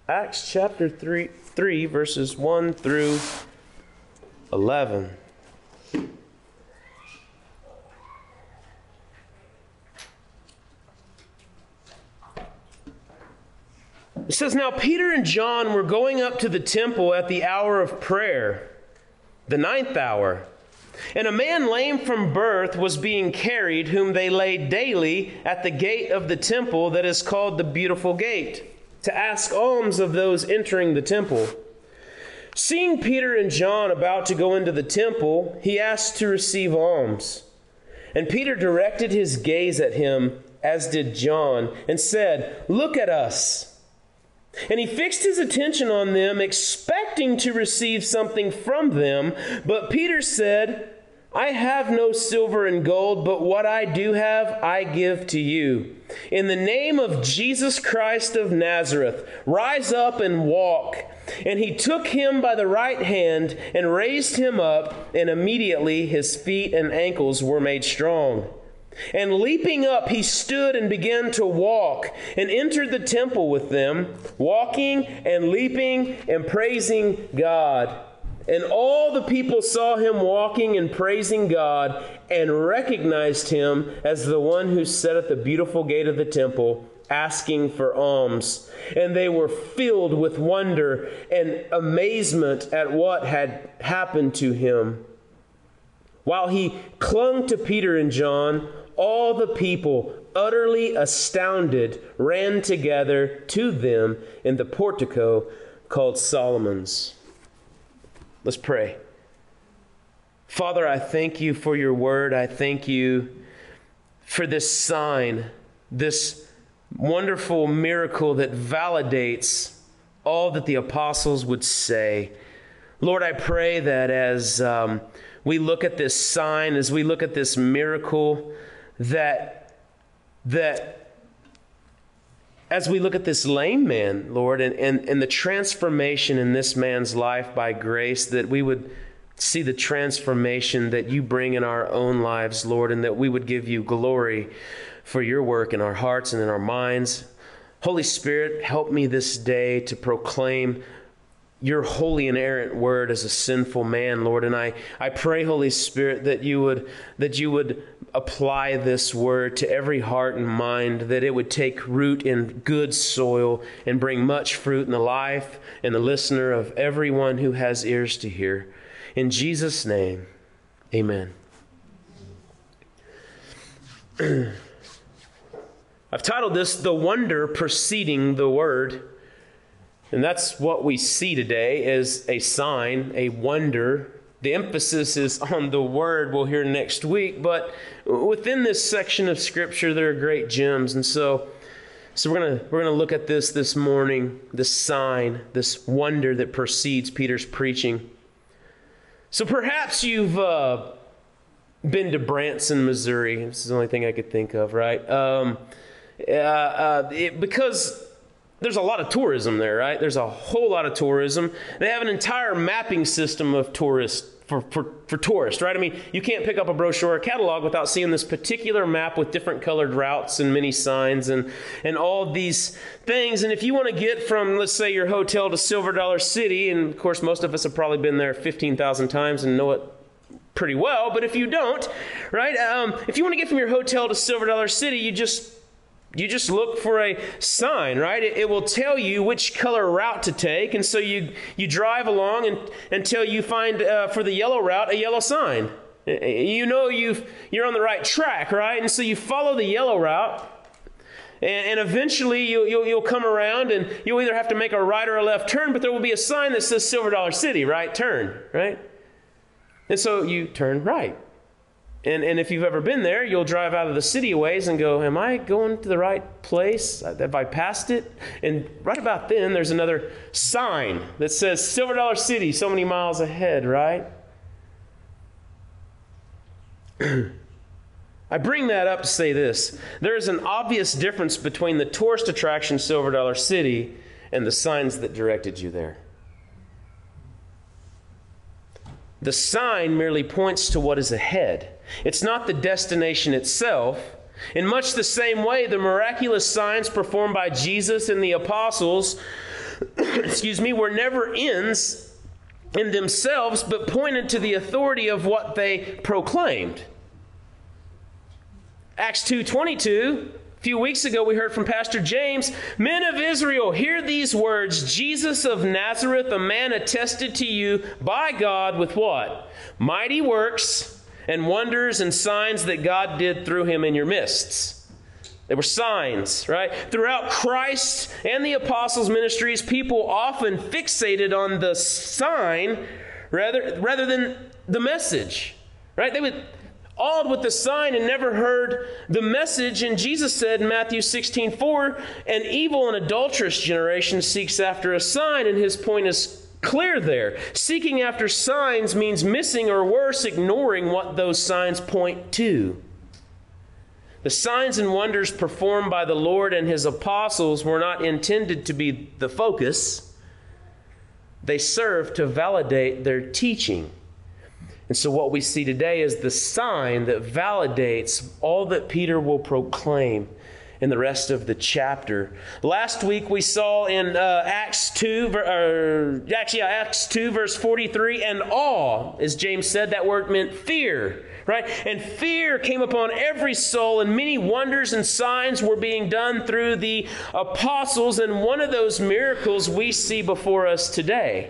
Acts chapter 3 verses 1 through 11. It says, "Now Peter and John were going up to the temple at the hour of prayer, the 9th hour. And a man lame from birth was being carried, whom they laid daily at the gate of the temple that is called the Beautiful Gate, to ask alms of those entering the temple. Seeing Peter and John about to go into the temple, he asked to receive alms. And Peter directed his gaze at him, as did John, and said, 'Look at us.' And he fixed his attention on them, expecting to receive something from them. But Peter said, 'I have no silver and gold, but what I do have, I give to you. In the name of Jesus Christ of Nazareth, rise up and walk.' And he took him by the right hand and raised him up, and immediately his feet and ankles were made strong. And leaping up, he stood and began to walk, and entered the temple with them, walking and leaping and praising God. And all the people saw him walking and praising God, and recognized him as the one who sat at the beautiful gate of the temple, asking for alms. And they were filled with wonder and amazement at what had happened to him. While he clung to Peter and John, all the people, utterly astounded, ran together to them in the portico called Solomon's." Let's pray. Father, I thank you for your word. I thank you for this sign, this wonderful miracle that validates all that the apostles would say. Lord, I pray that as we look at this sign, as we look at this miracle, that as we look at this lame man, Lord, and the transformation in this man's life by grace, that we would see the transformation that you bring in our own lives, Lord, and that we would give you glory for your work in our hearts and in our minds. Holy Spirit, help me this day to proclaim your holy inerrant word as a sinful man, Lord. And I pray, Holy Spirit, that you would apply this word to every heart and mind, that it would take root in good soil and bring much fruit in the life and the listener of everyone who has ears to hear. In Jesus' name, amen. I've titled this, "The Wonder Preceding the Word." And that's what we see today as a sign, a wonder. The emphasis is on the word we'll hear next week. But within this section of Scripture, there are great gems. And so we're gonna look at this morning, this sign, this wonder that precedes Peter's preaching. So perhaps you've been to Branson, Missouri. This is the only thing I could think of, right? Because there's a lot of tourism there, right? There's a whole lot of tourism. They have an entire mapping system of tourists for tourists, right? I mean, you can't pick up a brochure or catalog without seeing this particular map with different colored routes and many signs and all these things. And if you want to get from, let's say, your hotel to Silver Dollar City, and of course, most of us have probably been there 15,000 times and know it pretty well, but if you don't, right? If you want to get from your hotel to Silver Dollar City, you just look for a sign, right? It will tell you which color route to take. And so you drive along until you find, for the yellow route, a yellow sign. You know you're on the right track, right? And so you follow the yellow route. And eventually you'll come around and you'll either have to make a right or a left turn, but there will be a sign that says Silver Dollar City, right? Turn, right? And so you turn right. And if you've ever been there, you'll drive out of the city a ways and go, am I going to the right place? Have I passed it? And right about then, there's another sign that says Silver Dollar City, so many miles ahead, right? I bring that up to say this. There is an obvious difference between the tourist attraction Silver Dollar City and the signs that directed you there. The sign merely points to what is ahead. It's not the destination itself. In much the same way, the miraculous signs performed by Jesus and the apostles were never ends in themselves, but pointed to the authority of what they proclaimed. Acts 2:22, a few weeks ago we heard from Pastor James, "Men of Israel, hear these words, Jesus of Nazareth, a man attested to you by God with" what? "Mighty works and wonders and signs that God did through him in your midst." They were signs, right? Throughout Christ and the apostles' ministries, people often fixated on the sign rather than the message, right? They would awed with the sign and never heard the message. And Jesus said in Matthew 16:4, "An evil and adulterous generation seeks after a sign," and his point is clear there. Seeking after signs means missing, or worse, ignoring what those signs point to. The signs and wonders performed by the Lord and his apostles were not intended to be the focus. They served to validate their teaching. And so what we see today is the sign that validates all that Peter will proclaim in the rest of the chapter. Last week we saw in Acts 2 verse 43, and awe, as James said, that word meant fear, right? And fear came upon every soul, and many wonders and signs were being done through the apostles, and one of those miracles we see before us today.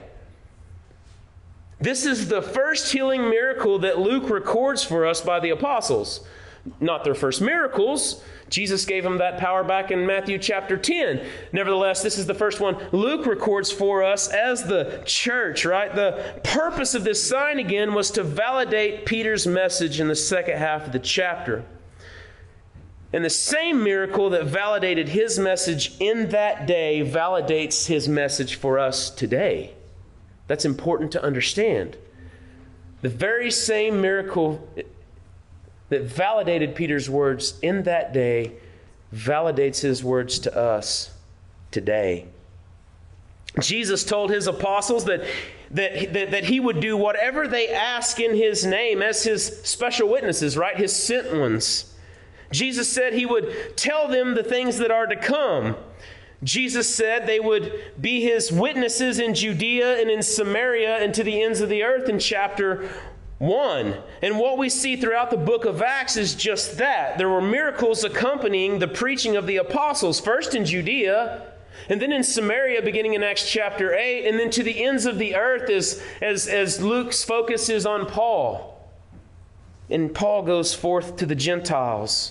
This is the first healing miracle that Luke records for us by the apostles. Not their first miracles. Jesus gave them that power back in Matthew chapter 10. Nevertheless, this is the first one Luke records for us as the church, right? The purpose of this sign, again, was to validate Peter's message in the second half of the chapter. And the same miracle that validated his message in that day validates his message for us today. That's important to understand. The very same miracle that validated Peter's words in that day validates his words to us today. Jesus told his apostles that he would do whatever they ask in his name as his special witnesses, right? His sent ones. Jesus said he would tell them the things that are to come. Jesus said they would be his witnesses in Judea and in Samaria and to the ends of the earth in chapter 1. And what we see throughout the book of Acts is just that. There were miracles accompanying the preaching of the apostles, first in Judea, and then in Samaria beginning in Acts chapter 8, and then to the ends of the earth as Luke's focus is on Paul. And Paul goes forth to the Gentiles.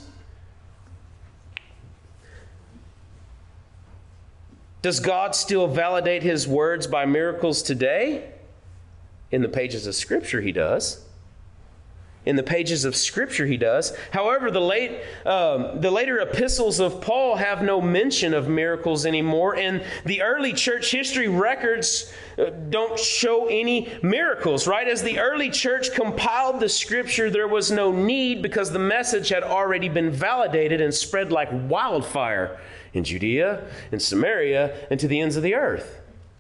Does God still validate his words by miracles today? In the pages of Scripture, he does. In the pages of Scripture, he does. However, the later epistles of Paul have no mention of miracles anymore, and the early church history records don't show any miracles, right? As the early church compiled the Scripture, there was no need because the message had already been validated and spread like wildfire in Judea, in Samaria, and to the ends of the earth.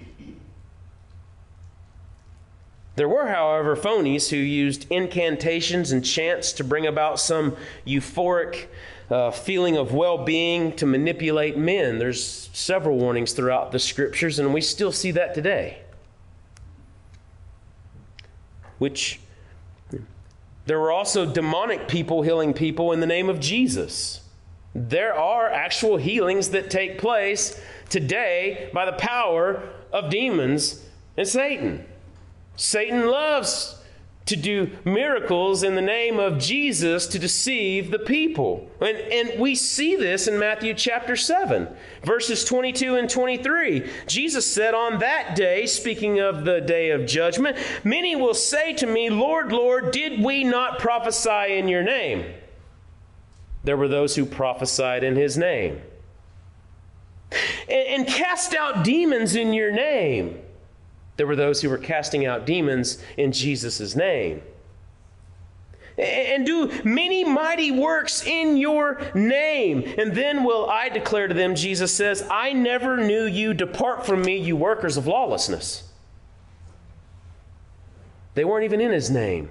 There were, however, phonies who used incantations and chants to bring about some euphoric feeling of well-being to manipulate men. There's several warnings throughout the Scriptures, and we still see that today. There were also demonic people healing people in the name of Jesus. There are actual healings that take place today by the power of demons and Satan. Satan loves to do miracles in the name of Jesus to deceive the people. And we see this in Matthew chapter 7, verses 22 and 23. Jesus said, "On that day," speaking of the day of judgment, "many will say to me, 'Lord, Lord, did we not prophesy in your name?' There were those who prophesied in his name. And cast out demons in your name. There were those who were casting out demons in Jesus' name. And do many mighty works in your name. And then will I declare to them," Jesus says, "I never knew you. Depart from me, you workers of lawlessness." They weren't even in his name.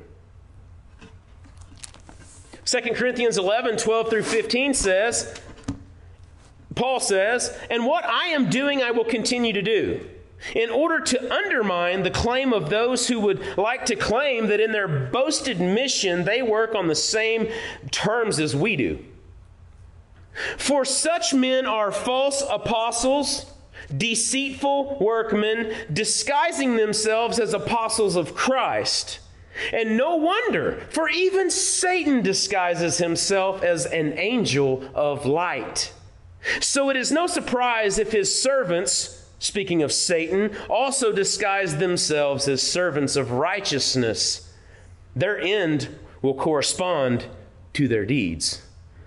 2 Corinthians 11, 12 through 15 says, Paul says, "And what I am doing I will continue to do," in order to undermine the claim of those who would like to claim that in their boasted mission they work on the same terms as we do. For such men are false apostles, deceitful workmen, disguising themselves as apostles of Christ. And no wonder, for even Satan disguises himself as an angel of light. So it is no surprise if his servants, speaking of Satan, also disguise themselves as servants of righteousness. Their end will correspond to their deeds.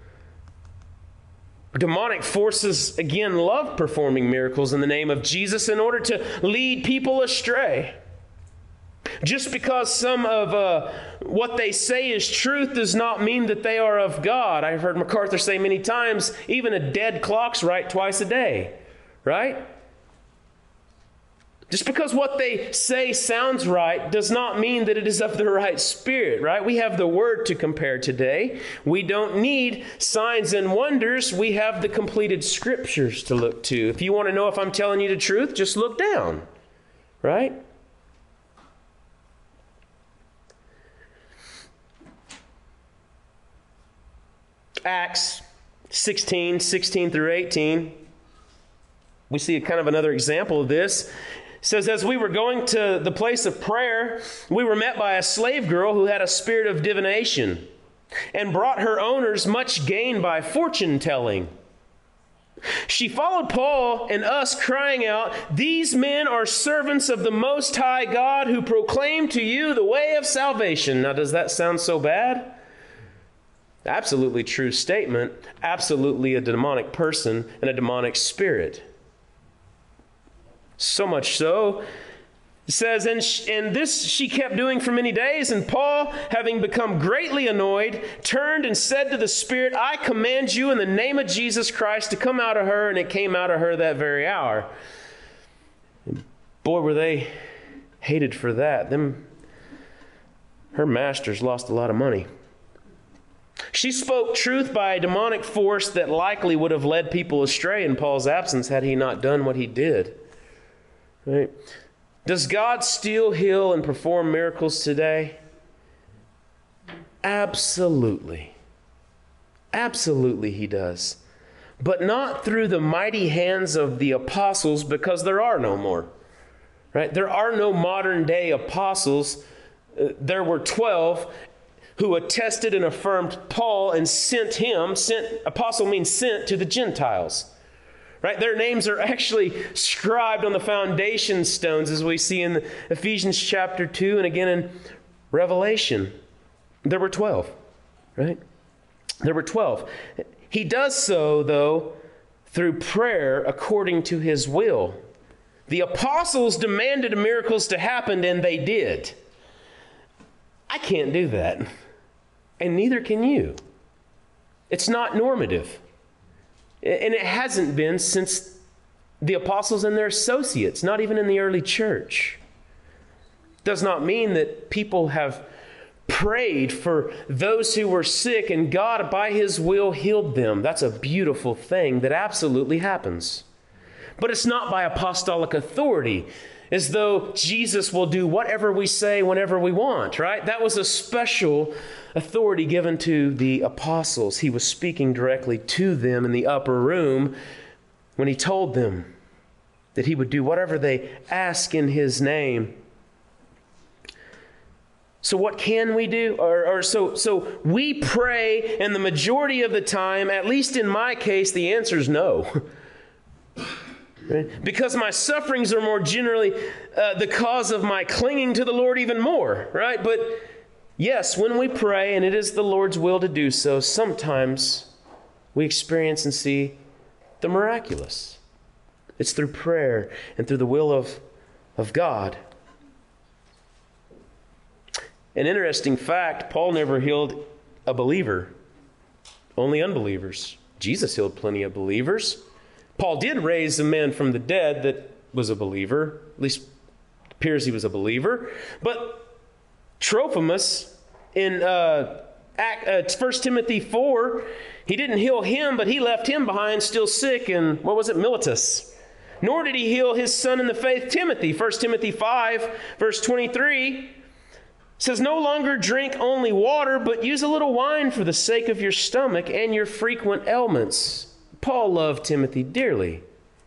Demonic forces, again, love performing miracles in the name of Jesus in order to lead people astray. Just because some of what they say is truth does not mean that they are of God. I've heard MacArthur say many times, even a dead clock's right twice a day, right? Just because what they say sounds right does not mean that it is of the right spirit, right? We have the Word to compare today. We don't need signs and wonders. We have the completed Scriptures to look to. If you want to know if I'm telling you the truth, just look down, right? Acts 16 through 18, we see kind of another example of this. It says, "As we were going to the place of prayer, we were met by a slave girl who had a spirit of divination and brought her owners much gain by fortune telling. She followed Paul and us, crying out, 'These men are servants of the Most High God who proclaim to you the way of salvation.'" Now, does that sound so bad? Absolutely true statement. Absolutely a demonic person and a demonic spirit. So much so, it says, and this she kept doing for many days, and Paul, having become greatly annoyed, turned and said to the spirit, "I command you in the name of Jesus Christ to come out of her," and it came out of her that very hour. And boy, were they hated for that. Her masters lost a lot of money. She spoke truth by a demonic force that likely would have led people astray in Paul's absence had he not done what he did. Right? Does God still heal and perform miracles today? Absolutely. Absolutely he does. But not through the mighty hands of the apostles, because there are no more. Right? There are no modern day apostles. There were 12 who attested and affirmed Paul and sent him. Apostle means sent to the Gentiles. Right? Their names are actually scribed on the foundation stones, as we see in Ephesians chapter 2 and again in Revelation. There were 12. Right? There were 12. He does so, though, through prayer according to his will. The apostles demanded miracles to happen, and they did. I can't do that. And neither can you. It's not normative. And it hasn't been since the apostles and their associates, not even in the early church. Does not mean that people have prayed for those who were sick and God, by his will, healed them. That's a beautiful thing that absolutely happens. But it's not by apostolic authority, as though Jesus will do whatever we say whenever we want, right? That was a special authority given to the apostles. He was speaking directly to them in the upper room when he told them that he would do whatever they ask in his name. So what can we do? So we pray, and the majority of the time, at least in my case, the answer is no. Right? Because my sufferings are more generally the cause of my clinging to the Lord even more, right? But yes, when we pray, and it is the Lord's will to do so, sometimes we experience and see the miraculous. It's through prayer and through the will of God. An interesting fact, Paul never healed a believer, only unbelievers. Jesus healed plenty of believers. Paul did raise a man from the dead that was a believer. At least it appears he was a believer. But Trophimus in 1 Timothy 4, he didn't heal him, but he left him behind still sick in, Miletus. Nor did he heal his son in the faith, Timothy. 1 Timothy 5, verse 23 says, no longer drink only water, but use a little wine for the sake of your stomach and your frequent ailments. Paul loved Timothy dearly.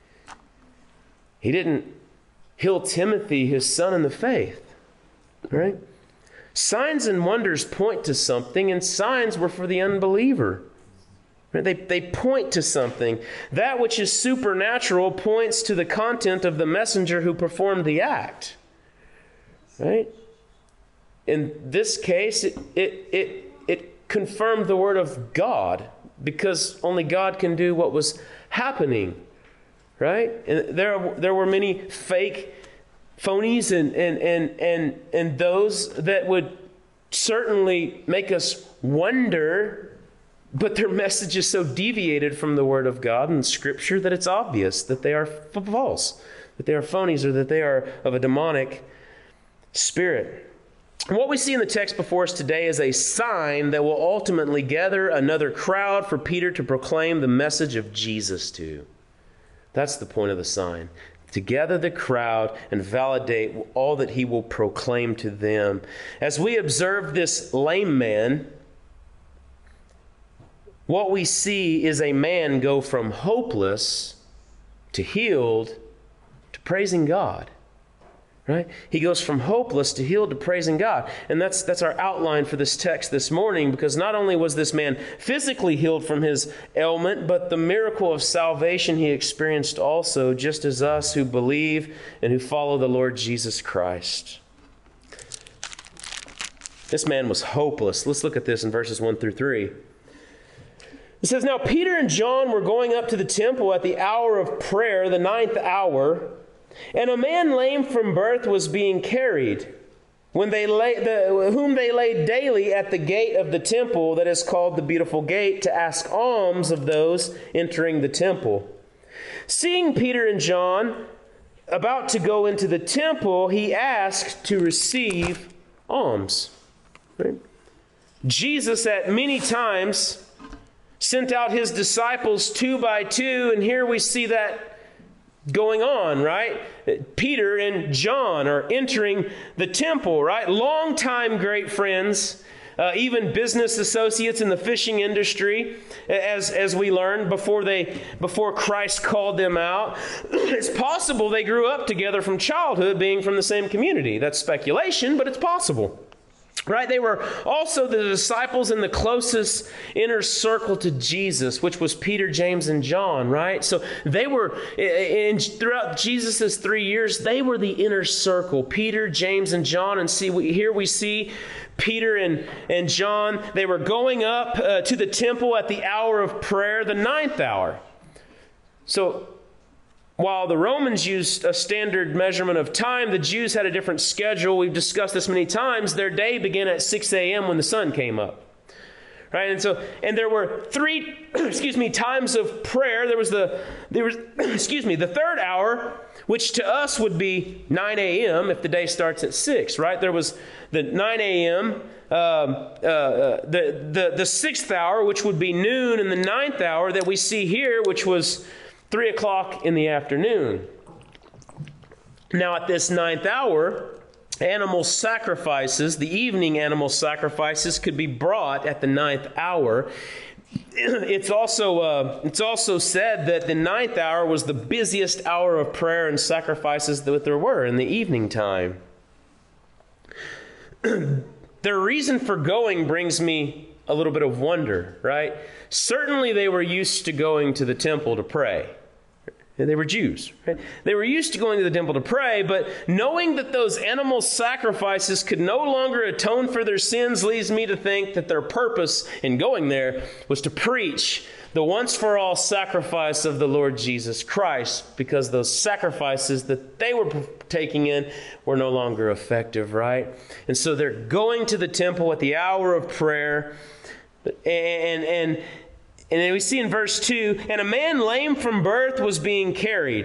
He didn't heal Timothy, his son in the faith, right? Signs and wonders point to something, and signs were for the unbeliever. They point to something. That which is supernatural points to the content of the messenger who performed the act. Right? In this case, it confirmed the word of God, because only God can do what was happening. Right? And there were many fake phonies and those that would certainly make us wonder, but their message is so deviated from the Word of God and Scripture that it's obvious that they are false, that they are phonies, or that they are of a demonic spirit. And what we see in the text before us today is a sign that will ultimately gather another crowd for Peter to proclaim the message of Jesus to. That's the point of the sign. To gather the crowd and validate all that he will proclaim to them. As we observe this lame man, what we see is a man go from hopeless to healed to praising God. Right? He goes from hopeless to healed to praising God. And that's our outline for this text this morning, because not only was this man physically healed from his ailment, but the miracle of salvation he experienced also, just as us who believe and who follow the Lord Jesus Christ. This man was hopeless. Let's look at this in verses 1 through 3. It says, now Peter and John were going up to the temple at the hour of prayer, the 9th hour, and a man lame from birth was being carried, whom they laid daily at the gate of the temple that is called the Beautiful Gate, to ask alms of those entering the temple. Seeing Peter and John about to go into the temple, he asked to receive alms. Right? Jesus at many times sent out his disciples 2 by 2, and here we see that going on, right? Peter and John are entering the temple, right? Longtime great friends, even business associates in the fishing industry, as we learned before Christ called them out. It's possible they grew up together from childhood, being from the same community. That's speculation, but it's possible. Right? They were also the disciples in the closest inner circle to Jesus, which was Peter, James, and John, right? So they were, throughout Jesus' 3 years, they were the inner circle, Peter, James, and John. And here we see Peter and John, they were going up to the temple at the hour of prayer, the 9th hour. So while the Romans used a standard measurement of time, the Jews had a different schedule. We've discussed this many times. Their day began at 6 a.m. when the sun came up. Right? And there were 3 times of prayer. There was the third hour, which to us would be 9 a.m. if the day starts at 6, right? There was the 9 a.m., the 6th hour, which would be noon, and the 9th hour that we see here, which was 3 o'clock in the afternoon. Now at this 9th hour, animal sacrifices, the evening animal sacrifices, could be brought at the 9th hour. It's also said that the 9th hour was the busiest hour of prayer and sacrifices that there were in the evening time. Their reason for going brings me a little bit of wonder, right? Certainly they were used to going to the temple to pray. They were Jews, right? They were used to going to the temple to pray, but knowing that those animal sacrifices could no longer atone for their sins leads me to think that their purpose in going there was to preach the once-for-all sacrifice of the Lord Jesus Christ, because those sacrifices that they were taking in were no longer effective, right? And so they're going to the temple at the hour of prayer, and then we see in verse 2, and a man lame from birth was being carried.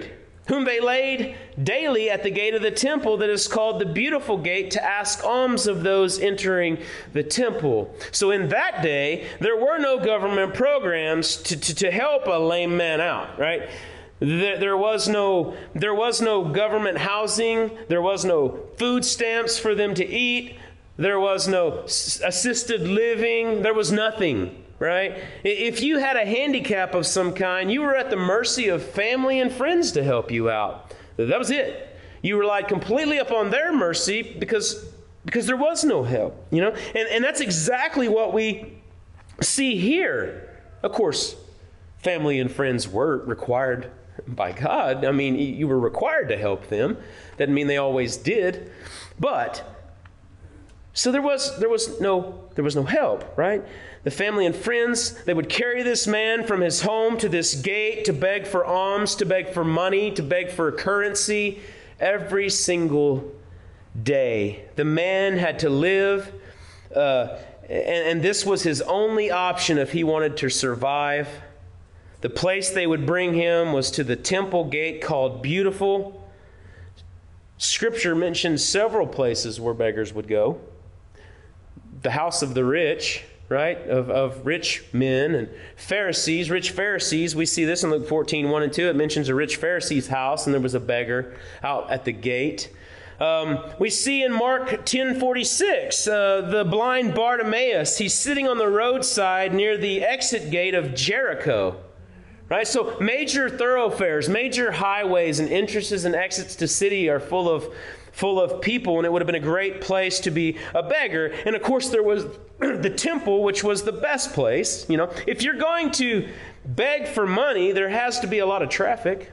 whom they laid daily at the gate of the temple that is called the Beautiful Gate, to ask alms of those entering the temple. So in that day, there were no government programs to help a lame man out, right? There was no government housing. There was no food stamps for them to eat. There was no assisted living. There was nothing, right? If you had a handicap of some kind, you were at the mercy of family and friends to help you out. That was it. You relied completely upon their mercy because there was no help, you know? And that's exactly what we see here. Of course, family and friends were required by God. I mean, you were required to help them. Doesn't mean they always did. But so there was no help, right? The family and friends, they would carry this man from his home to this gate to beg for alms, to beg for money, to beg for currency every single day. The man had to live, and this was his only option if he wanted to survive. The place they would bring him was to the temple gate called Beautiful. Scripture mentions several places where beggars would go. The house of the rich, right, of rich men and Pharisees, rich Pharisees. We see this in Luke 14, 1 and 2. It mentions a rich Pharisee's house, and there was a beggar out at the gate. We see in Mark 10:46, the blind Bartimaeus. He's sitting on the roadside near the exit gate of Jericho. Right? So major thoroughfares, major highways and entrances and exits to city are full of people, and it would have been a great place to be a beggar. And of course there was the temple, which was the best place. You know, if you're going to beg for money, there has to be a lot of traffic.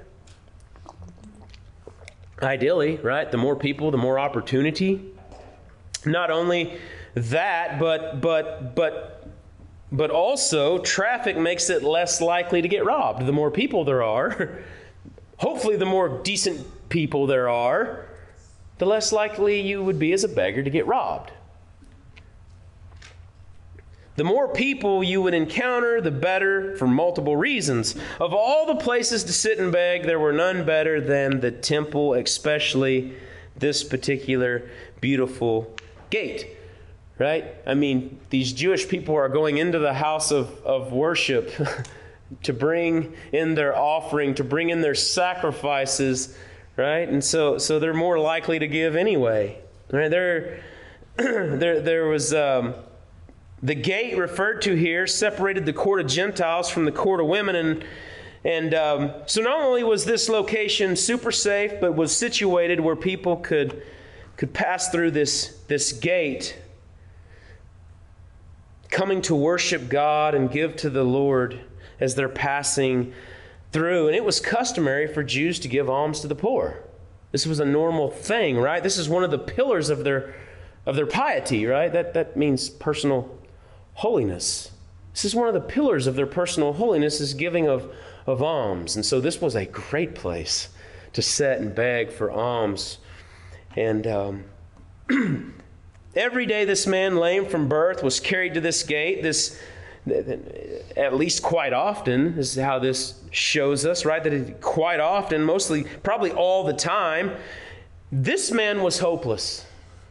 Ideally, right? The more people, the more opportunity. Not only that, but also traffic makes it less likely to get robbed. The more people there are, hopefully the more decent people there are, the less likely you would be as a beggar to get robbed. The more people you would encounter, the better, for multiple reasons. Of all the places to sit and beg, there were none better than the temple, especially this particular Beautiful Gate. Right? I mean, these Jewish people are going into the house of worship to bring in their offering, to bring in their sacrifices, right? And so they're more likely to give anyway. Right? There was the gate referred to here separated the court of Gentiles from the court of women, and so not only was this location super safe, but was situated where people could pass through this gate, coming to worship God and give to the Lord as they're passing through. And it was customary for Jews to give alms to the poor. This was a normal thing, right? This is one of the pillars of their piety, right? That means personal holiness. This is one of the pillars of their personal holiness, is giving of alms. And so this was a great place to sit and beg for alms. And every day this man, lame from birth, was carried to this gate. This, at least quite often, this is how this shows us, right? That quite often, mostly, probably all the time, this man was hopeless.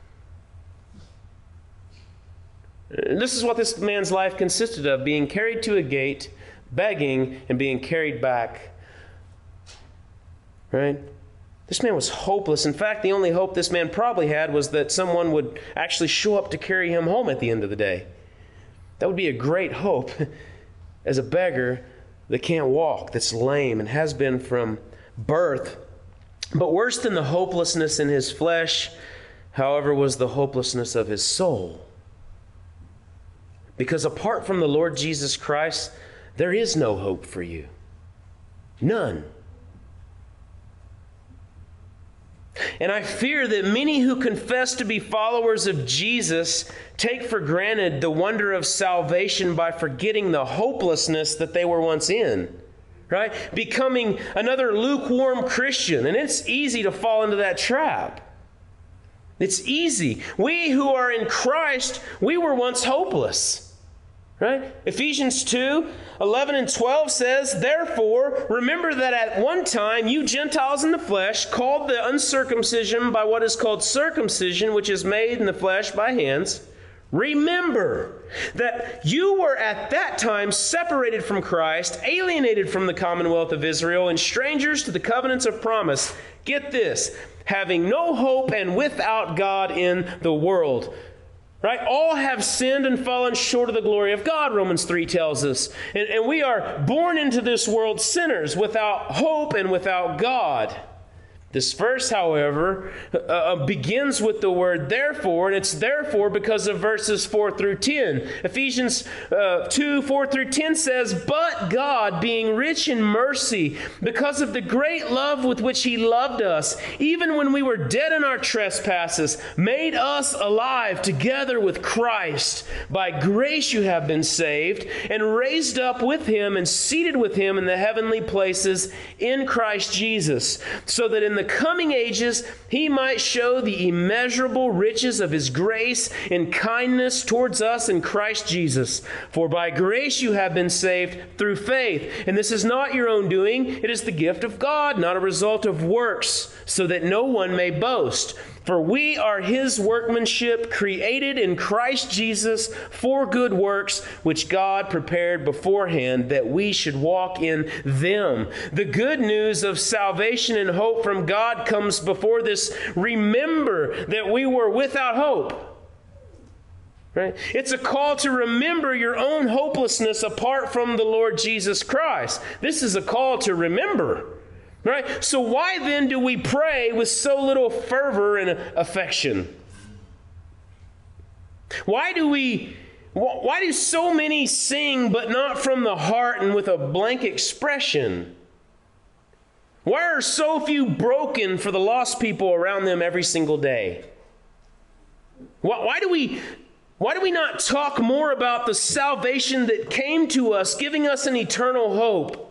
This is what this man's life consisted of: being carried to a gate, begging, and being carried back. Right? This man was hopeless. In fact, the only hope this man probably had was that someone would actually show up to carry him home at the end of the day. That would be a great hope as a beggar that can't walk, that's lame, and has been from birth. But worse than the hopelessness in his flesh, however, was the hopelessness of his soul. Because apart from the Lord Jesus Christ, there is no hope for you. None. And I fear that many who confess to be followers of Jesus take for granted the wonder of salvation by forgetting the hopelessness that they were once in, right? Becoming another lukewarm Christian. And it's easy to fall into that trap. It's easy. We who are in Christ, we were once hopeless, Right? Ephesians 2:11 and 12 says, "Therefore, remember that at one time you Gentiles in the flesh, called the uncircumcision by what is called circumcision, which is made in the flesh by hands. Remember that you were at that time separated from Christ, alienated from the commonwealth of Israel, and strangers to the covenants of promise." Get this, "having no hope and without God in the world." Right? All have sinned and fallen short of the glory of God, Romans 3 tells us. And we are born into this world sinners, without hope and without God. This verse, however, begins with the word therefore, and it's therefore because of verses 4 through 10. Ephesians 2, 4 through 10 says, "But God, being rich in mercy, because of the great love with which He loved us, even when we were dead in our trespasses, made us alive together with Christ. By grace you have been saved, and raised up with Him, and seated with Him in the heavenly places in Christ Jesus, so that in the coming ages He might show the immeasurable riches of His grace and kindness towards us in Christ Jesus. For by grace you have been saved through faith. And this is not your own doing. It is the gift of God, not a result of works, so that no one may boast. For we are His workmanship, created in Christ Jesus for good works, which God prepared beforehand that we should walk in them." The good news of salvation and hope from God comes before this. Remember that we were without hope. Right? It's a call to remember your own hopelessness apart from the Lord Jesus Christ. This is a call to remember. Right? So why then do we pray with so little fervor and affection? Why do so many sing but not from the heart and with a blank expression? Why are so few broken for the lost people around them every single day? Why do we not talk more about the salvation that came to us, giving us an eternal hope?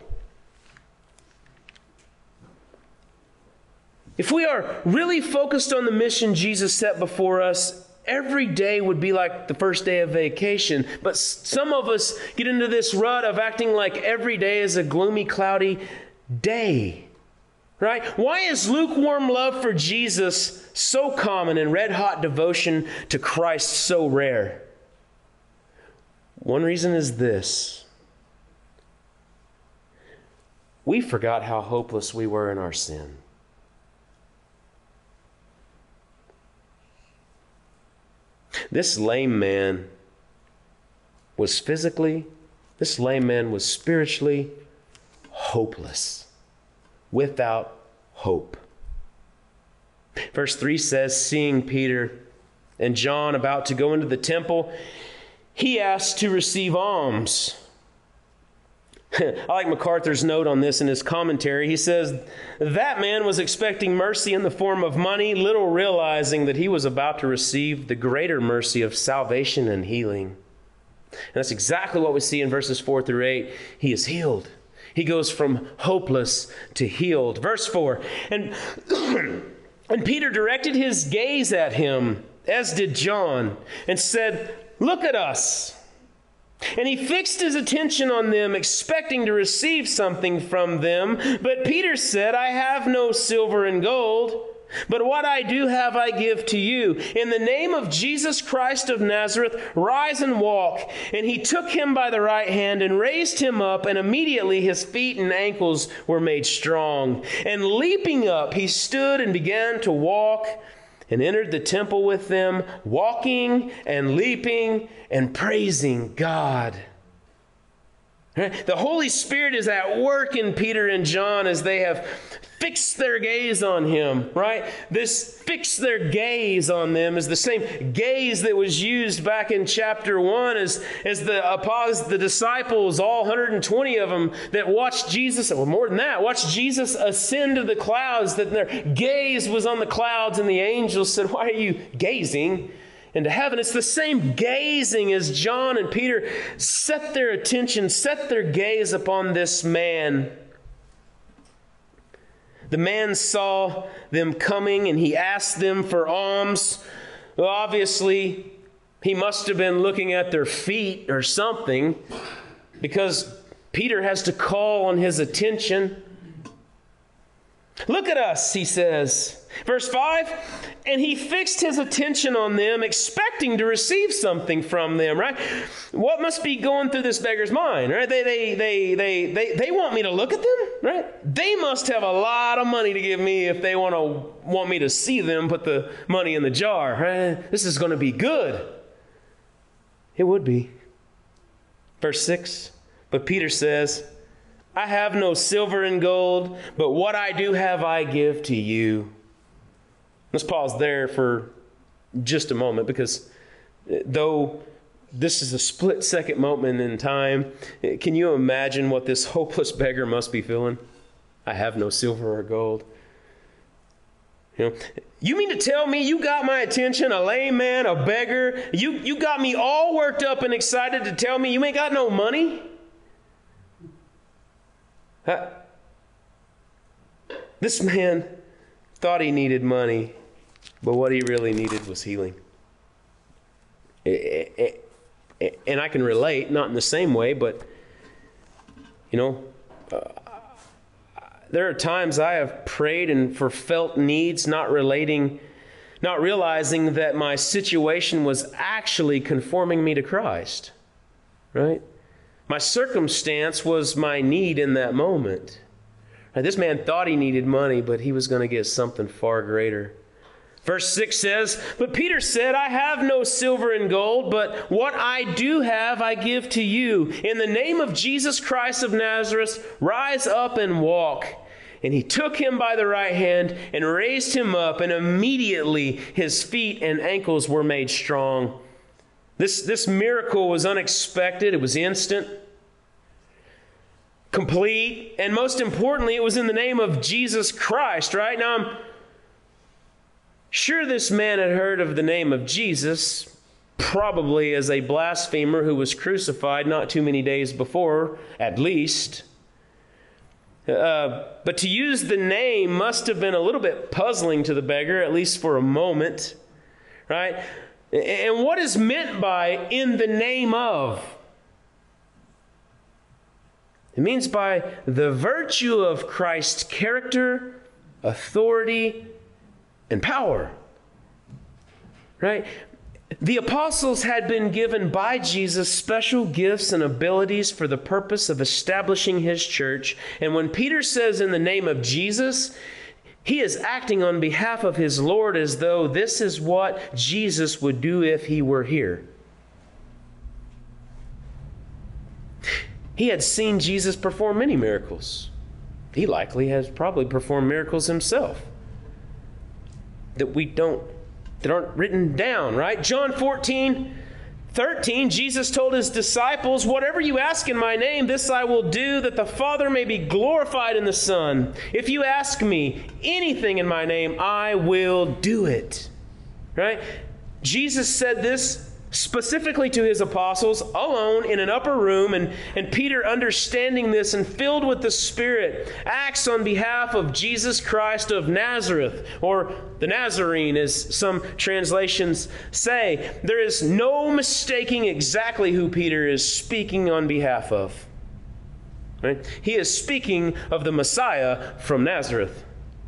If we are really focused on the mission Jesus set before us, every day would be like the first day of vacation. But some of us get into this rut of acting like every day is a gloomy, cloudy day. Right? Why is lukewarm love for Jesus so common and red-hot devotion to Christ so rare? One reason is this. We forgot how hopeless we were in our sin. This lame man was spiritually hopeless, without hope. Verse 3 says, "Seeing Peter and John about to go into the temple, he asked to receive alms." I like MacArthur's note on this in his commentary. He says, "That man was expecting mercy in the form of money, little realizing that he was about to receive the greater mercy of salvation and healing." And that's exactly what we see in verses 4 through 8. He is healed. He goes from hopeless to healed. Verse 4, and Peter directed his gaze at him, as did John, and said, "Look at us." And he fixed his attention on them, expecting to receive something from them. But Peter said, "I have no silver and gold, but what I do have I give to you. In the name of Jesus Christ of Nazareth, rise and walk." And he took him by the right hand and raised him up, and immediately his feet and ankles were made strong. And leaping up, he stood and began to walk, and entered the temple with them, walking and leaping and praising God. Right? The Holy Spirit is at work in Peter and John as they have fixed their gaze on him, right? This fix their gaze on them is the same gaze that was used back in chapter 1 as the disciples, all 120 of them that watched Jesus, or more than that, watched Jesus ascend to the clouds, that their gaze was on the clouds, and the angels said, "Why are you gazing into heaven?" It's the same gazing as John and Peter set their attention, set their gaze upon this man. The man saw them coming and he asked them for alms. Well, obviously, He must have been looking at their feet or something, because Peter has to call on his attention. Look at us, he says. Verse 5, and he fixed his attention on them, expecting to receive something from them, right? What must be going through this beggar's mind, right? They want me to look at them, right? They must have a lot of money to give me if they want me to see them put the money in the jar, right? This is going to be good. It would be. Verse 6, but Peter says, I have no silver and gold, but what I do have I give to you. Let's pause there for just a moment, because though this is a split-second moment in time, can you imagine what this hopeless beggar must be feeling? I have no silver or gold. You mean to tell me you got my attention, a lame man, a beggar? You got me all worked up and excited to tell me you ain't got no money? This man thought he needed money, but what he really needed was healing. And I can relate, not in the same way, but, there are times I have prayed and for felt needs, not realizing that my situation was actually conforming me to Christ, right? My circumstance was my need in that moment. Now, this man thought he needed money, but he was going to get something far greater. Verse 6 says, but Peter said, I have no silver and gold, but what I do have I give to you. In the name of Jesus Christ of Nazareth, rise up and walk. And he took him by the right hand and raised him up, and immediately his feet and ankles were made strong. This miracle was unexpected. It was instant, complete, and most importantly, it was in the name of Jesus Christ, right? Now, I'm sure this man had heard of the name of Jesus, probably as a blasphemer who was crucified not too many days before, at least. But to use the name must have been a little bit puzzling to the beggar, at least for a moment, right? And what is meant by in the name of? It means by the virtue of Christ's character, authority, and power, right? The apostles had been given by Jesus special gifts and abilities for the purpose of establishing his church. And when Peter says in the name of Jesus, he is acting on behalf of his Lord as though this is what Jesus would do if he were here. He had seen Jesus perform many miracles. He likely has probably performed miracles himself that aren't written down, right? John 14:13, Jesus told his disciples, whatever you ask in my name, this I will do, that the Father may be glorified in the Son. If you ask me anything in my name, I will do it, right? Jesus said this specifically to his apostles alone in an upper room, and Peter, understanding this and filled with the Spirit, acts on behalf of Jesus Christ of Nazareth, or the Nazarene as some translations say. There is no mistaking exactly who Peter is speaking on behalf of, right? He is speaking of the Messiah from Nazareth.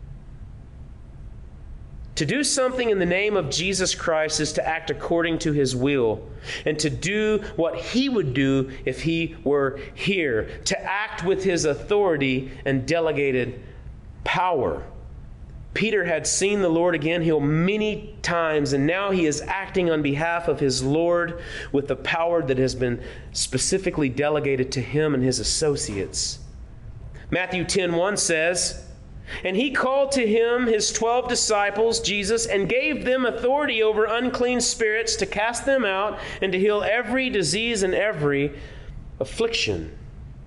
To do something in the name of Jesus Christ is to act according to his will, and to do what he would do if he were here, to act with his authority and delegated power. Peter had seen the Lord again heal many times, and now he is acting on behalf of his Lord with the power that has been specifically delegated to him and his associates. Matthew 10:1 says, and he called to him his 12 disciples, Jesus, and gave them authority over unclean spirits to cast them out and to heal every disease and every affliction.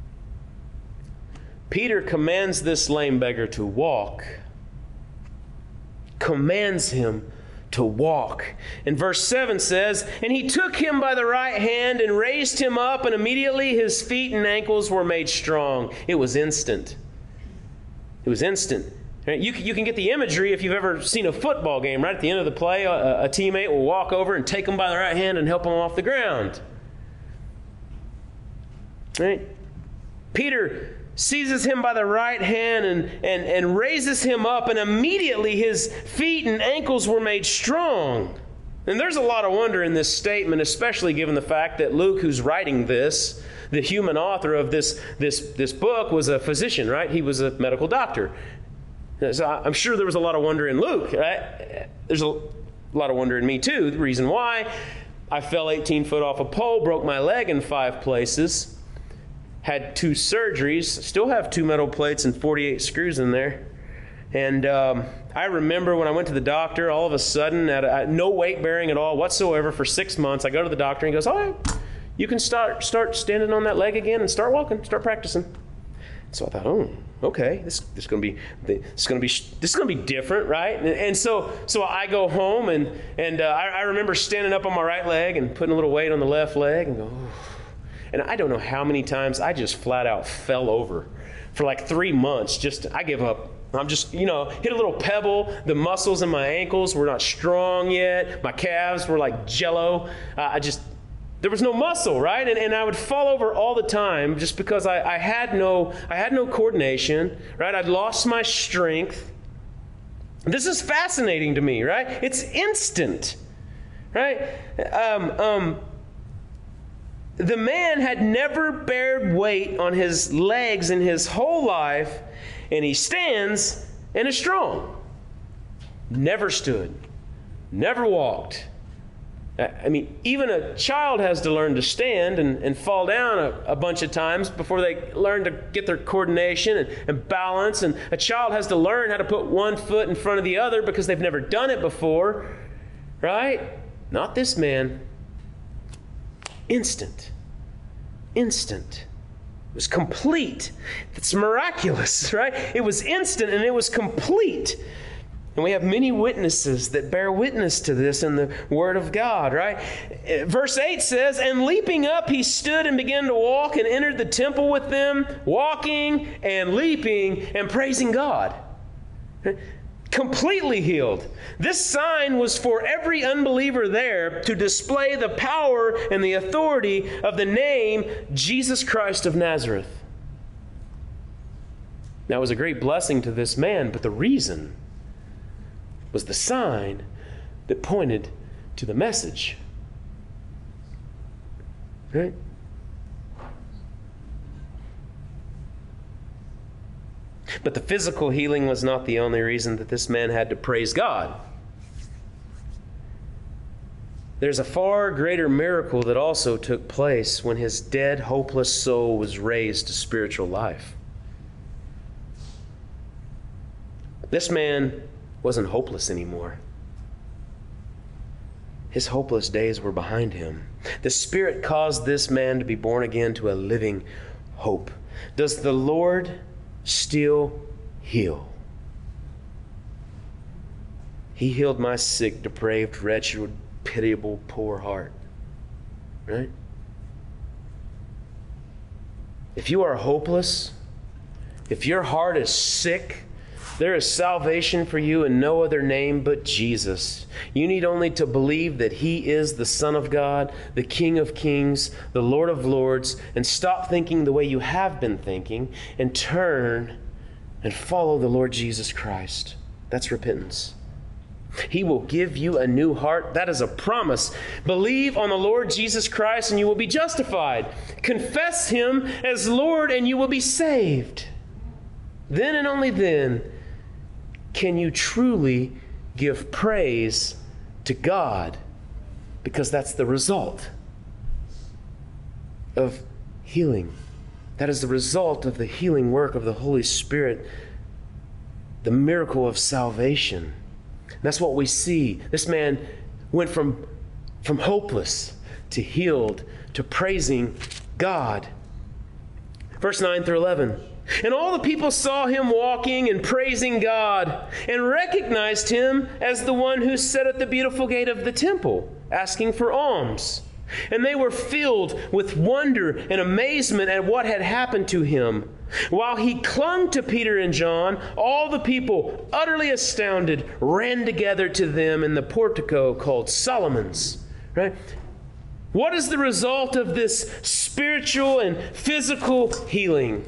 Peter commands this lame beggar to walk. Commands him to walk. And verse 7 says, and he took him by the right hand and raised him up, and immediately his feet and ankles were made strong. It was instant. It was instant. Right? You can get the imagery if you've ever seen a football game, right? At the end of the play, a teammate will walk over and take him by the right hand and help him off the ground. Right? Peter seizes him by the right hand and raises him up, and immediately his feet and ankles were made strong. And there's a lot of wonder in this statement, especially given the fact that Luke, who's writing this, the human author of this book, was a physician, right? He was a medical doctor. So I'm sure there was a lot of wonder in Luke. Right? There's a lot of wonder in me too. The reason why: I fell 18 foot off a pole, broke my leg in 5 places, had 2 surgeries, still have 2 metal plates and 48 screws in there. And I remember when I went to the doctor, all of a sudden, at no weight bearing at all whatsoever for 6 months, I go to the doctor and he goes, "Oh, you can start standing on that leg again and start walking, start practicing." So I thought, "Oh, okay, this is going to be different, right?" And so I go home and I remember standing up on my right leg and putting a little weight on the left leg and go, "Oh." And I don't know how many times I just flat out fell over for like 3 months. I give up. I'm just, hit a little pebble. The muscles in my ankles were not strong yet. My calves were like jello. There was no muscle, right? And I would fall over all the time just because I had no coordination, right? I'd lost my strength. This is fascinating to me, right? It's instant, right? The man had never bared weight on his legs in his whole life, and he stands and is strong. Never stood, never walked. I mean, even a child has to learn to stand and fall down a bunch of times before they learn to get their coordination and balance. And a child has to learn how to put one foot in front of the other because they've never done it before, right? Not this man. Instant. It was complete. It's miraculous, right? It was instant and it was complete. And we have many witnesses that bear witness to this in the Word of God, right? Verse 8 says, "And leaping up, he stood and began to walk and entered the temple with them, walking and leaping and praising God." Completely healed. This sign was for every unbeliever there to display the power and the authority of the name Jesus Christ of Nazareth. Now, it was a great blessing to this man, but the reason was the sign that pointed to the message. Right? But the physical healing was not the only reason that this man had to praise God. There's a far greater miracle that also took place when his dead, hopeless soul was raised to spiritual life. This man wasn't hopeless anymore. His hopeless days were behind him. The Spirit caused this man to be born again to a living hope. Does the Lord still heal? He healed my sick, depraved, wretched, pitiable, poor heart. Right? If you are hopeless, if your heart is sick, there is salvation for you in no other name but Jesus. You need only to believe that He is the Son of God, the King of Kings, the Lord of Lords, and stop thinking the way you have been thinking and turn and follow the Lord Jesus Christ. That's repentance. He will give you a new heart. That is a promise. Believe on the Lord Jesus Christ and you will be justified. Confess Him as Lord and you will be saved. Then and only then can you truly give praise to God, because that's the result of healing. That is the result of the healing work of the Holy Spirit, the miracle of salvation. That's what we see. This man went from hopeless to healed to praising God. Verse 9 through 11. And all the people saw him walking and praising God and recognized him as the one who sat at the beautiful gate of the temple, asking for alms. And they were filled with wonder and amazement at what had happened to him. While he clung to Peter and John, all the people, utterly astounded, ran together to them in the portico called Solomon's. Right? What is the result of this spiritual and physical healing?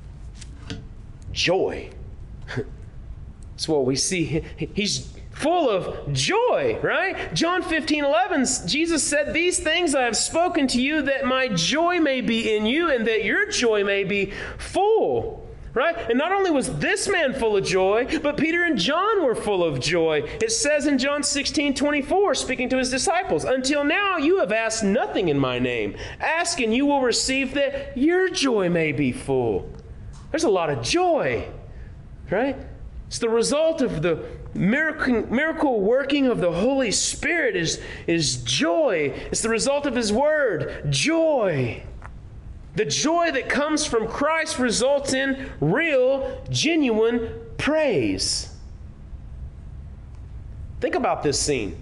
Joy. That's what we see. He's full of joy, right? John 15:11, Jesus said, "These things I have spoken to you, that my joy may be in you, and that your joy may be full." Right? And not only was this man full of joy, but Peter and John were full of joy. It says in John 16:24, speaking to his disciples, "Until now you have asked nothing in my name. Ask and you will receive, that your joy may be full." There's a lot of joy, right? It's the result of the miracle working of the Holy Spirit is joy. It's the result of His Word, joy. The joy that comes from Christ results in real, genuine praise. Think about this scene.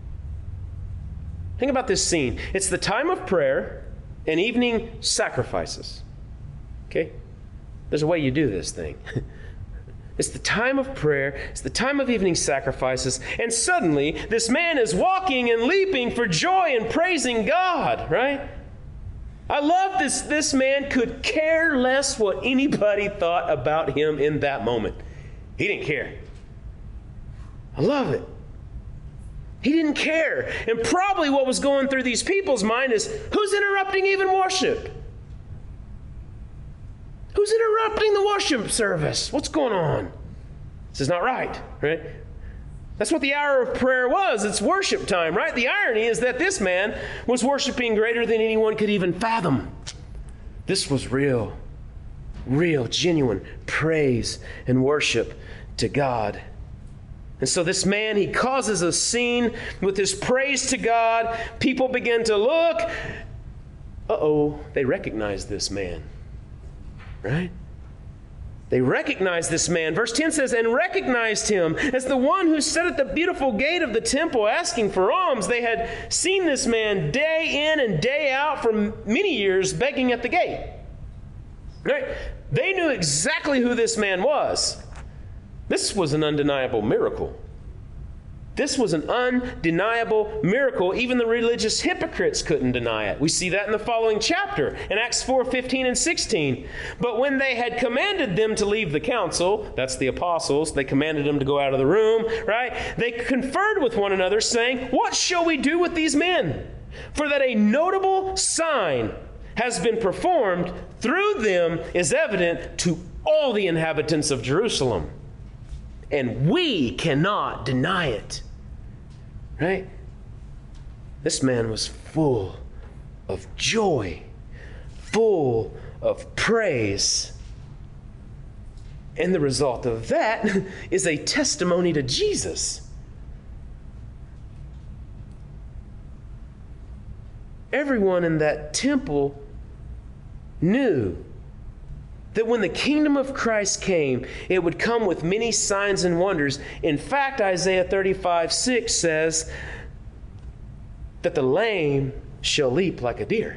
Think about this scene. It's the time of prayer and evening sacrifices. Okay? There's a way you do this thing. It's the time of prayer. It's the time of evening sacrifices. And suddenly, this man is walking and leaping for joy and praising God, right? I love this. This man could care less what anybody thought about him in that moment. He didn't care. I love it. He didn't care. And probably what was going through these people's mind is, who's interrupting even worship? Who's interrupting the worship service? What's going on? This is not right, right? That's what the hour of prayer was. It's worship time, right? The irony is that this man was worshiping greater than anyone could even fathom. This was real, genuine praise and worship to God. And so this man, he causes a scene with his praise to God. People begin to look. Uh-oh, they recognize this man, right? They recognized this man. Verse 10 says, "And recognized him as the one who sat at the beautiful gate of the temple asking for alms." They had seen this man day in and day out for many years begging at the gate. Right? They knew exactly who this man was. This was an undeniable miracle. This was an undeniable miracle. Even the religious hypocrites couldn't deny it. We see that in the following chapter, in Acts 4:15 and 16. "But when they had commanded them to leave the council," that's the apostles, they commanded them to go out of the room, right? "They conferred with one another, saying, 'What shall we do with these men? For that a notable sign has been performed through them is evident to all the inhabitants of Jerusalem, and we cannot deny it.'" Right? This man was full of joy, full of praise. And the result of that is a testimony to Jesus. Everyone in that temple knew that when the kingdom of Christ came, it would come with many signs and wonders. In fact, Isaiah 35:6 says that the lame shall leap like a deer.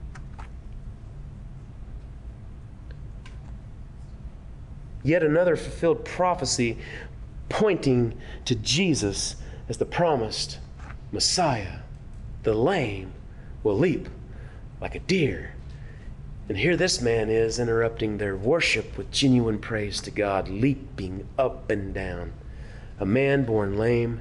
Yet another fulfilled prophecy pointing to Jesus as the promised Messiah. The lame will leap like a deer. And here this man is interrupting their worship with genuine praise to God, leaping up and down. A man born lame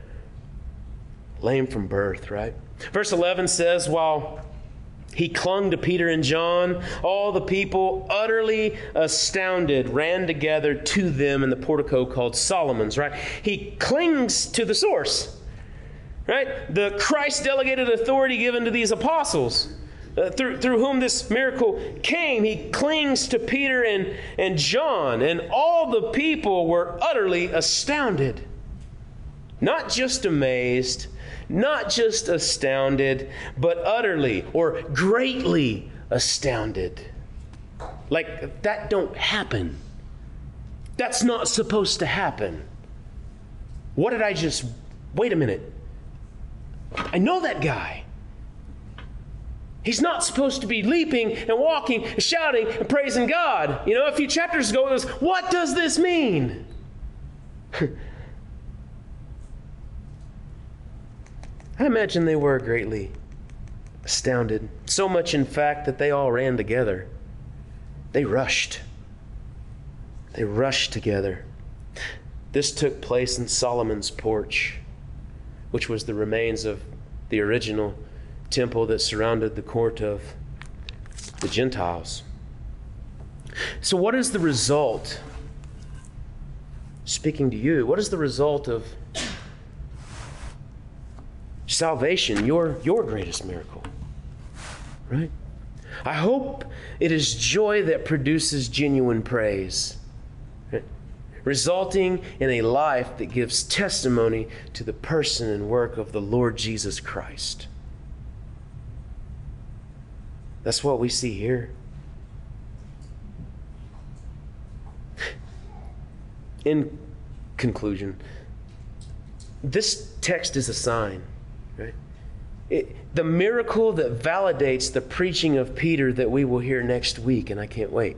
from birth, right? Verse 11 says, "While he clung to Peter and John, all the people, utterly astounded, ran together to them in the portico called Solomon's," right? He clings to the source, right? The Christ-delegated authority given to these apostles. Through whom this miracle came. He clings to Peter and John, and all the people were utterly astounded. Not just amazed, not just astounded, but utterly or greatly astounded. Like, that don't happen. That's not supposed to happen. What did I just... Wait a minute. I know that guy. He's not supposed to be leaping and walking and shouting and praising God. You know, a few chapters ago it was, what does this mean? I imagine they were greatly astounded. So much, in fact, that they all ran together. They rushed. They rushed together. This took place in Solomon's porch, which was the remains of the original temple that surrounded the court of the Gentiles. So what is the result? Speaking to you, what is the result of salvation, your greatest miracle? Right? I hope it is joy that produces genuine praise, right? Resulting in a life that gives testimony to the person and work of the Lord Jesus Christ. That's what we see here. In conclusion, this text is a sign, right? The miracle that validates the preaching of Peter that we will hear next week, and I can't wait.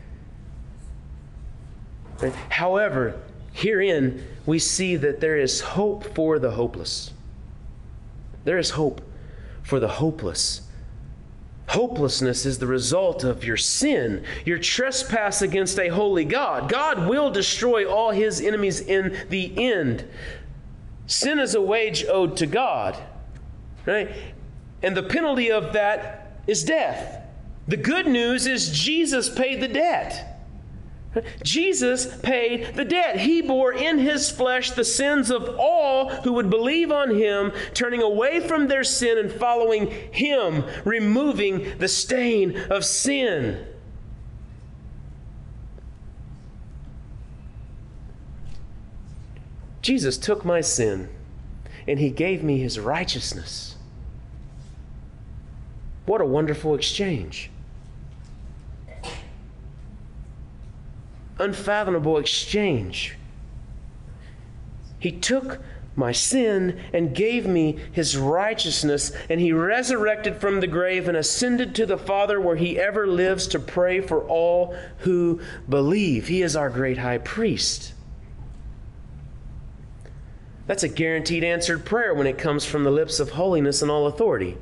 Right? However, herein we see that there is hope for the hopeless. There is hope for the hopeless. Hopelessness is the result of your sin, your trespass against a holy God. God will destroy all his enemies in the end. Sin is a wage owed to God, right? And the penalty of that is death. The good news is Jesus paid the debt. Jesus paid the debt. He bore in his flesh the sins of all who would believe on him, turning away from their sin and following him, removing the stain of sin. Jesus took my sin and he gave me his righteousness. What a wonderful exchange. Unfathomable exchange. He took my sin and gave me his righteousness, and he resurrected from the grave and ascended to the Father, where he ever lives to pray for all who believe. He is our great high priest. That's a guaranteed answered prayer when it comes from the lips of holiness and all authority.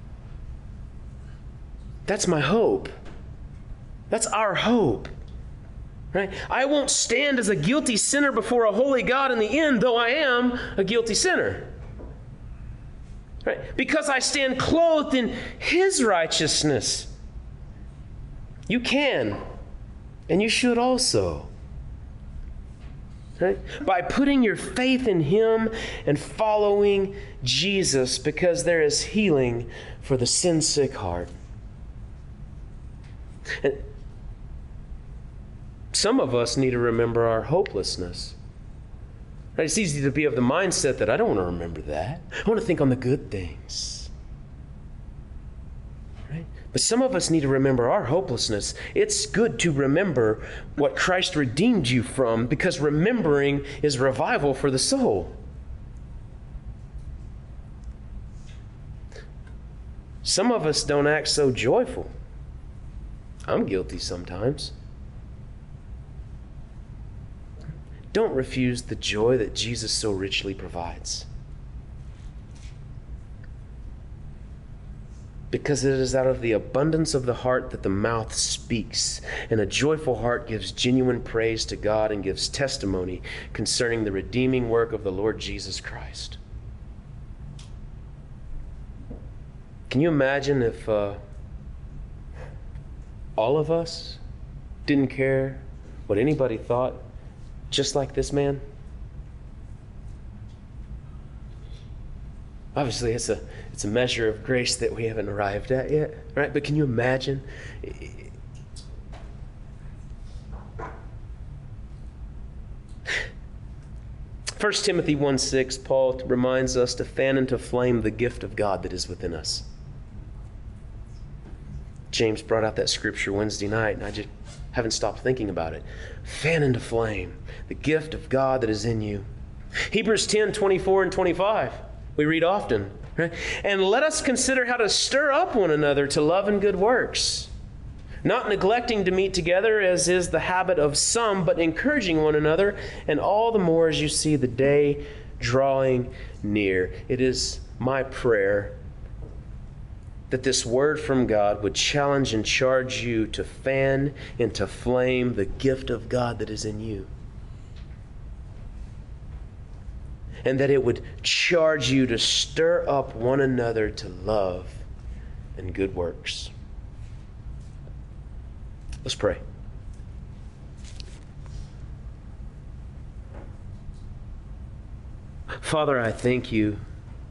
That's my hope. That's our hope. Right? I won't stand as a guilty sinner before a holy God in the end, though I am a guilty sinner. Right? Because I stand clothed in his righteousness. You can, and you should also. Right? By putting your faith in him and following Jesus, because there is healing for the sin-sick heart. And some of us need to remember our hopelessness. Right? It's easy to be of the mindset that I don't want to remember that. I want to think on the good things. Right? But some of us need to remember our hopelessness. It's good to remember what Christ redeemed you from, because remembering is revival for the soul. Some of us don't act so joyful. I'm guilty sometimes. Don't refuse the joy that Jesus so richly provides. Because it is out of the abundance of the heart that the mouth speaks. And a joyful heart gives genuine praise to God and gives testimony concerning the redeeming work of the Lord Jesus Christ. Can you imagine if all of us didn't care what anybody thought? Just like this man? Obviously, it's a measure of grace that we haven't arrived at yet, right? But can you imagine? 1 Timothy 1:6, Paul reminds us to fan into flame the gift of God that is within us. James brought out that scripture Wednesday night, and I just haven't stopped thinking about it. Fan into flame the gift of God that is in you. Hebrews 10:24 and 25. We read often, Right? And let us consider how to stir up one another to love and good works, not neglecting to meet together as is the habit of some, but encouraging one another, and all the more as you see the day drawing near. It is my prayer that this word from God would challenge and charge you to fan and to flame the gift of God that is in you. And that it would charge you to stir up one another to love and good works. Let's pray. Father, I thank you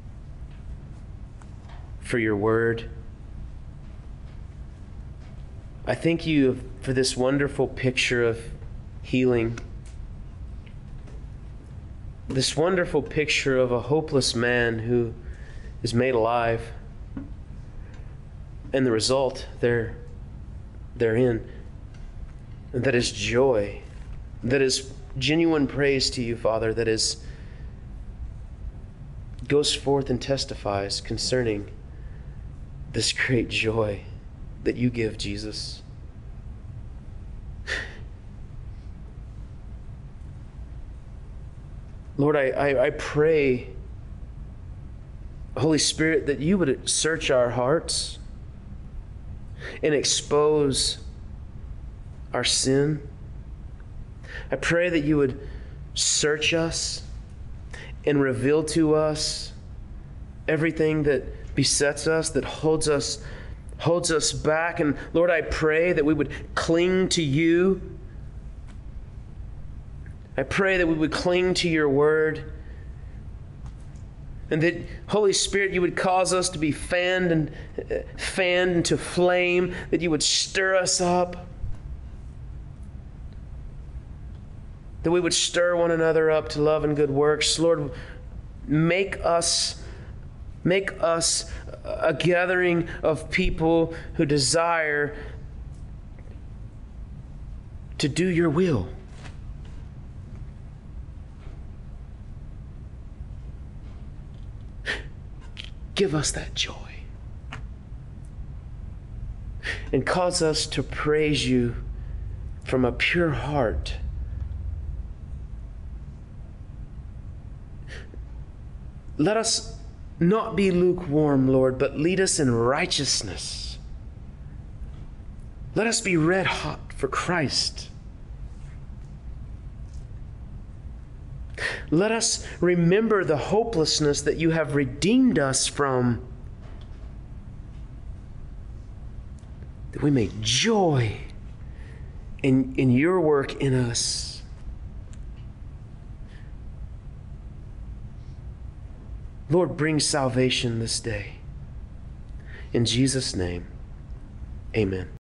for your word. I thank you for this wonderful picture of healing. This wonderful picture of a hopeless man who is made alive. And the result therein, that is joy, that is genuine praise to you, Father, that goes forth and testifies concerning this great joy that you give, Jesus. Lord, I pray, Holy Spirit, that you would search our hearts and expose our sin. I pray that you would search us and reveal to us everything that besets us, that holds us back. And Lord, I pray that we would cling to you. I pray that we would cling to your word, and that, Holy Spirit, you would cause us to be fanned into flame, that you would stir us up, that we would stir one another up to love and good works. Lord, make us a gathering of people who desire to do your will. Give us that joy. And cause us to praise you from a pure heart. Let us not be lukewarm, Lord, but lead us in righteousness. Let us be red hot for Christ. Let us remember the hopelessness that you have redeemed us from, that we may joy in your work in us. Lord, bring salvation this day. In Jesus' name, amen.